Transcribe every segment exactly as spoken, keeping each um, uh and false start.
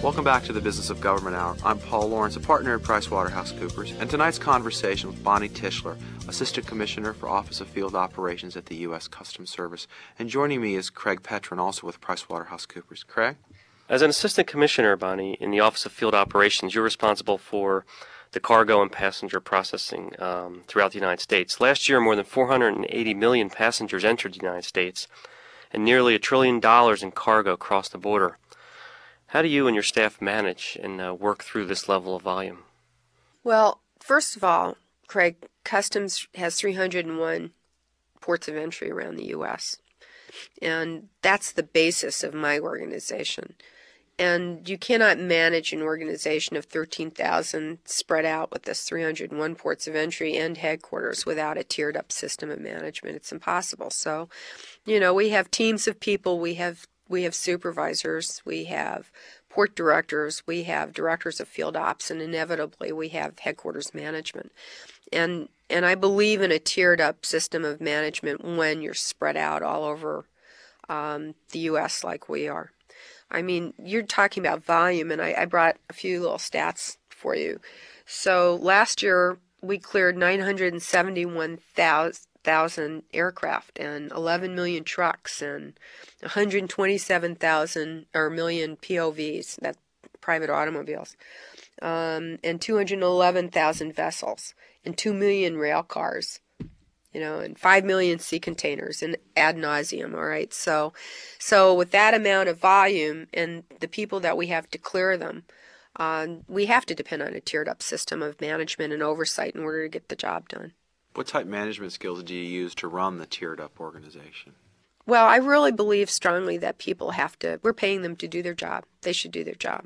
Welcome back to the Business of Government Hour. I'm Paul Lawrence, a partner at PricewaterhouseCoopers, and tonight's conversation with Bonnie Tischler, Assistant Commissioner for Office of Field Operations at the U S Customs Service. And joining me is Craig Petrin, also with PricewaterhouseCoopers. Craig? As an Assistant Commissioner, Bonnie, in the Office of Field Operations, you're responsible for the cargo and passenger processing um, throughout the United States. Last year, more than four hundred eighty million passengers entered the United States, and nearly a trillion dollars in cargo crossed the border. How do you and your staff manage and uh, work through this level of volume? Well, first of all, Craig, Customs has three hundred one ports of entry around the U S, and that's the basis of my organization. And you cannot manage an organization of thirteen thousand spread out with this three hundred one ports of entry and headquarters without a tiered-up system of management. It's impossible. So, you know, we have teams of people, we have We have supervisors, we have port directors, we have directors of field ops, and inevitably we have headquarters management. And and I believe in a tiered-up system of management when you're spread out all over um, the U S like we are. I mean, you're talking about volume, and I, I brought a few little stats for you. So last year we cleared nine hundred seventy-one thousand aircraft and eleven million trucks and one hundred twenty-seven thousand or million P O Vs, that's private automobiles, um, and two hundred eleven thousand vessels and two million rail cars, you know, and five million sea containers and ad nauseum, all right? So, so with that amount of volume and the people that we have to clear them, um, we have to depend on a tiered-up system of management and oversight in order to get the job done. What type of management skills do you use to run the tiered-up organization? Well, I really believe strongly that people have to, we're paying them to do their job. They should do their job.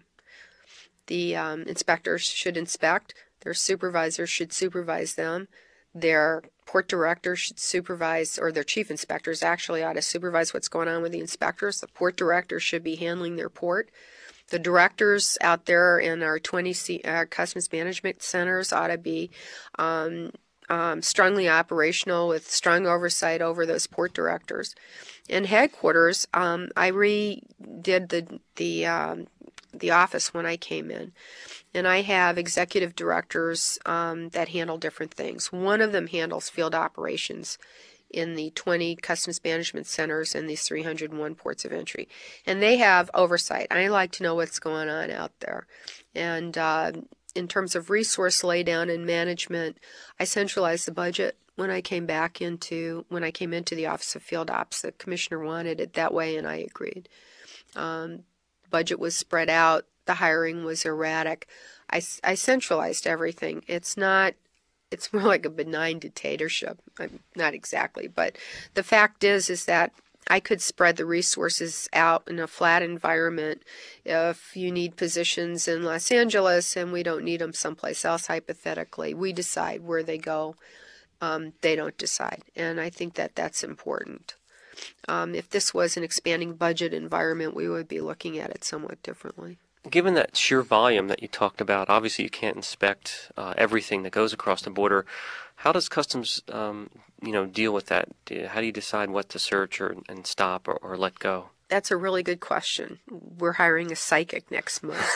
The um, inspectors should inspect. Their supervisors should supervise them. Their port directors should supervise, or their chief inspectors actually ought to supervise what's going on with the inspectors. The port directors should be handling their port. The directors out there in our twenty C, uh, customs management centers ought to be um, Um, strongly operational with strong oversight over those port directors. In headquarters, um, I redid the the um, the office when I came in, and I have executive directors um, that handle different things. One of them handles field operations in the twenty customs management centers and these three hundred one ports of entry, and they have oversight. I like to know what's going on out there, and uh, in terms of resource laydown and management, I centralized the budget when I came back into, when I came into the Office of Field Ops. The commissioner wanted it that way, and I agreed. Um, budget was spread out. The hiring was erratic. I, I centralized everything. It's not, it's more like a benign dictatorship. I'm, not exactly, but the fact is, is that I could spread the resources out in a flat environment. If you need positions in Los Angeles and we don't need them someplace else, hypothetically, we decide where they go. Um, they don't decide. And I think that that's important. Um, if this was an expanding budget environment, we would be looking at it somewhat differently. Given that sheer volume that you talked about, obviously you can't inspect uh, everything that goes across the border. How does Customs, um, you know, deal with that? How do you decide what to search or and stop or, or let go? That's a really good question. We're hiring a psychic next month.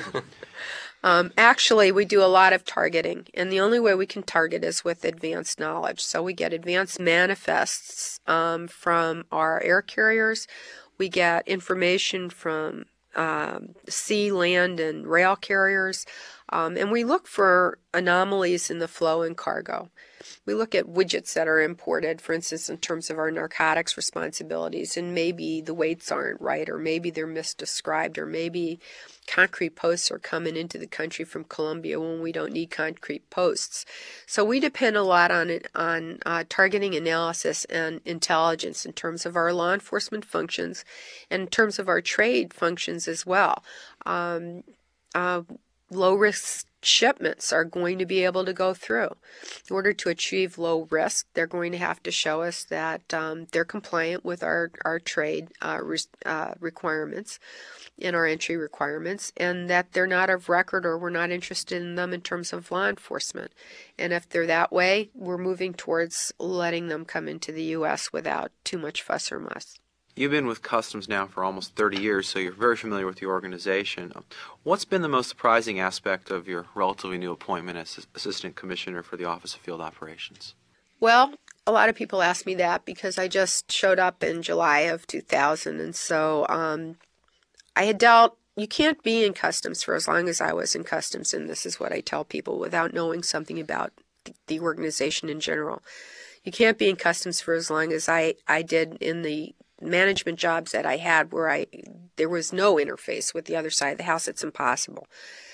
um, actually, we do a lot of targeting, and the only way we can target is with advanced knowledge. So we get advanced manifests um, from our air carriers. We get information from um, sea, land, and rail carriers. Um, and we look for anomalies in the flow and cargo. We look at widgets that are imported, for instance, in terms of our narcotics responsibilities, and maybe the weights aren't right, or maybe they're misdescribed, or maybe concrete posts are coming into the country from Colombia when we don't need concrete posts. So we depend a lot on it, on uh, targeting analysis and intelligence in terms of our law enforcement functions and in terms of our trade functions as well. Um, uh, Low-risk shipments are going to be able to go through. In order to achieve low risk, they're going to have to show us that um, they're compliant with our, our trade uh, re- uh, requirements and our entry requirements, and that they're not of record or we're not interested in them in terms of law enforcement. And if they're that way, we're moving towards letting them come into the U S without too much fuss or muss. You've been with Customs now for almost thirty years, so you're very familiar with the organization. What's been the most surprising aspect of your relatively new appointment as Assistant Commissioner for the Office of Field Operations? Well, a lot of people ask me that because I just showed up in July of two thousand, and so um, I had dealt, you can't be in Customs for as long as I was in Customs, and this is what I tell people without knowing something about the organization in general. You can't be in Customs for as long as I, I did in the management jobs that I had where I there was no interface with the other side of the house. It's impossible.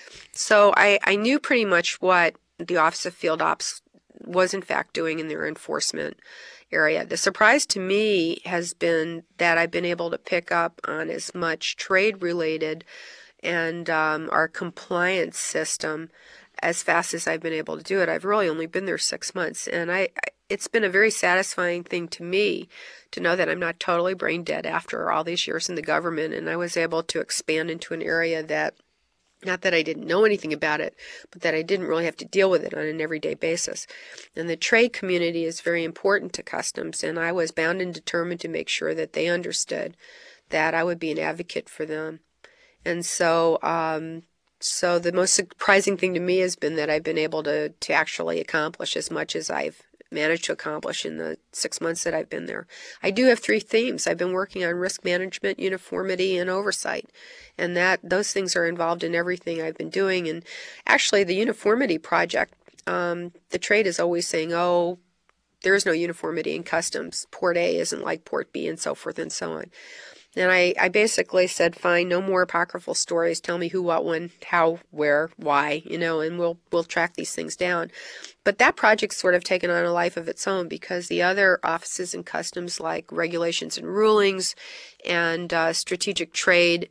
So I, I knew pretty much what the Office of Field Ops was in fact doing in their enforcement area. The surprise to me has been that I've been able to pick up on as much trade-related and um, our compliance system as fast as I've been able to do it. I've really only been there six months, and I, I it's been a very satisfying thing to me to know that I'm not totally brain dead after all these years in the government, and I was able to expand into an area that, not that I didn't know anything about it, but that I didn't really have to deal with it on an everyday basis. And the trade community is very important to Customs, and I was bound and determined to make sure that they understood that I would be an advocate for them. And so um, so the most surprising thing to me has been that I've been able to, to actually accomplish as much as I've managed to accomplish in the six months that I've been there. I do have three themes. I've been working on risk management, uniformity, and oversight. And that those things are involved in everything I've been doing. And actually, the uniformity project, um, the trade is always saying, oh, there is no uniformity in Customs. Port A isn't like Port B, and so forth and so on. And I, I basically said, fine, no more apocryphal stories. Tell me who, what, when, how, where, why, you know, and we'll we'll track these things down. But that project's sort of taken on a life of its own because the other offices in Customs, like regulations and rulings and uh, strategic trade,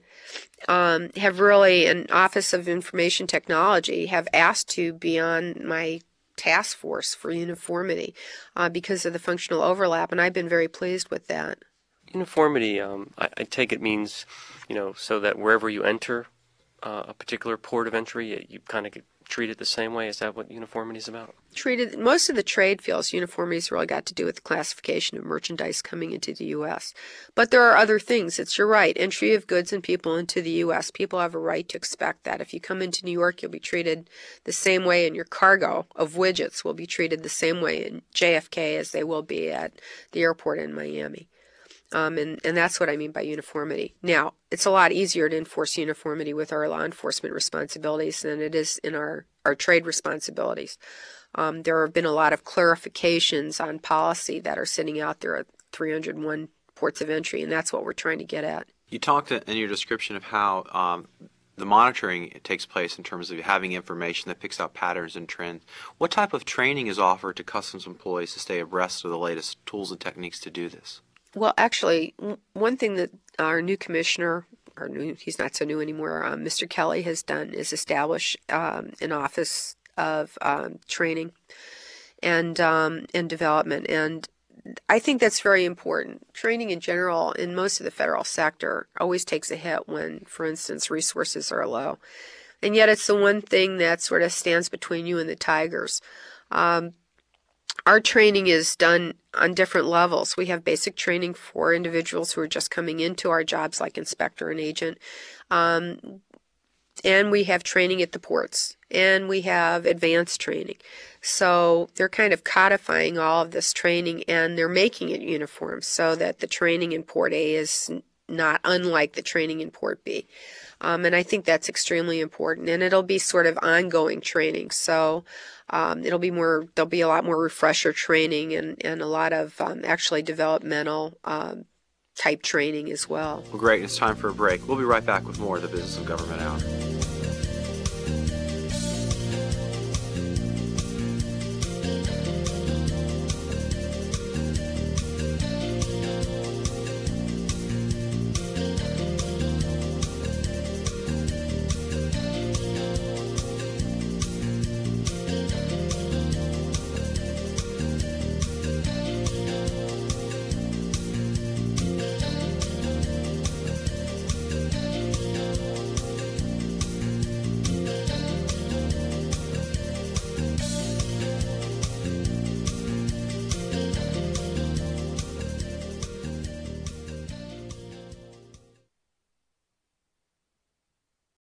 um, have really, an Office of Information Technology, have asked to be on my task force for uniformity uh, because of the functional overlap, and I've been very pleased with that. Uniformity, um, I, I take it means, you know, so that wherever you enter uh, a particular port of entry, you kind of get treated the same way. Is that what uniformity is about? Treated, most of the trade feels uniformity's really got to do with the classification of merchandise coming into the U S. But there are other things. It's, you're right, entry of goods and people into the U S. People have a right to expect that. If you come into New York, you'll be treated the same way, and your cargo of widgets will be treated the same way in J F K as they will be at the airport in Miami. Um, and, and that's what I mean by uniformity. Now, it's a lot easier to enforce uniformity with our law enforcement responsibilities than it is in our, our trade responsibilities. Um, there have been a lot of clarifications on policy that are sitting out there at three hundred one ports of entry, and that's what we're trying to get at. You talked in your description of how um, the monitoring takes place in terms of having information that picks out patterns and trends. What type of training is offered to Customs employees to stay abreast of the latest tools and techniques to do this? Well, actually, one thing that our new commissioner, or new, he's not so new anymore, um, Mister Kelly has done is establish um, an office of um, training and um, and development, and I think that's very important. Training in general in most of the federal sector always takes a hit when, for instance, resources are low, and yet it's the one thing that sort of stands between you and the tigers. Um, Our training is done on different levels. We have basic training for individuals who are just coming into our jobs, like inspector and agent. Um, and we have training at the ports. And we have advanced training. So they're kind of codifying all of this training, and they're making it uniform so that the training in Port A is not unlike the training in Port B. Um, and I think that's extremely important. And it'll be sort of ongoing training. So um, it'll be more, there'll be a lot more refresher training and, and a lot of um, actually developmental um, type training as well. Well, great. It's time for a break. We'll be right back with more of the Business of Government Hour.